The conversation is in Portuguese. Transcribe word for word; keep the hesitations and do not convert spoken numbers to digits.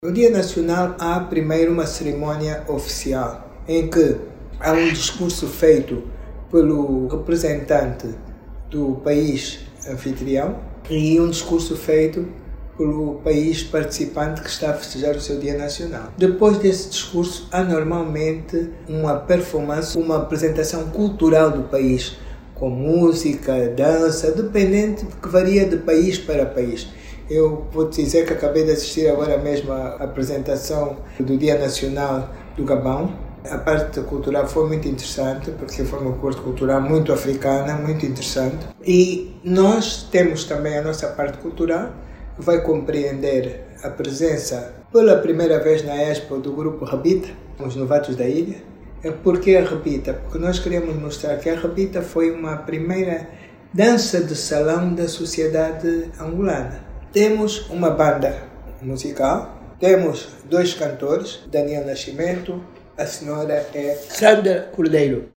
No Dia Nacional há primeiro uma cerimônia oficial, em que há um discurso feito pelo representante do país anfitrião e um discurso feito pelo país participante que está a festejar o seu Dia Nacional. Depois desse discurso há normalmente uma performance, uma apresentação cultural do país, com música, dança, dependente, que varia de país para país. Eu vou te dizer que acabei de assistir agora mesmo à apresentação do Dia Nacional do Gabão. A parte cultural foi muito interessante, porque foi uma parte cultural muito africana, muito interessante. E nós temos também a nossa parte cultural, que vai compreender a presença pela primeira vez na Expo do grupo Rabita, os novatos da ilha. Por que a Rabita? Porque nós queremos mostrar que a Rabita foi uma primeira dança de salão da sociedade angolana. Temos uma banda musical, temos dois cantores, Daniel Nascimento, a senhora é Sandra Cordeiro.